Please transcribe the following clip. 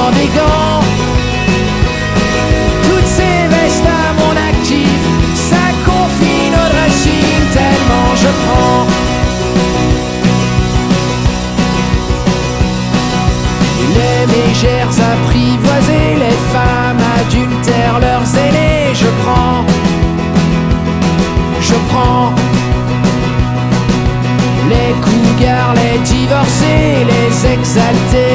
dans des gants. Toutes ces vestes à mon actif, ça confine au dressing tellement je prends. Les mégères apprivoisées, les femmes adultères, leurs aînés, je prends. Les cougars, les divorcés, les exaltés.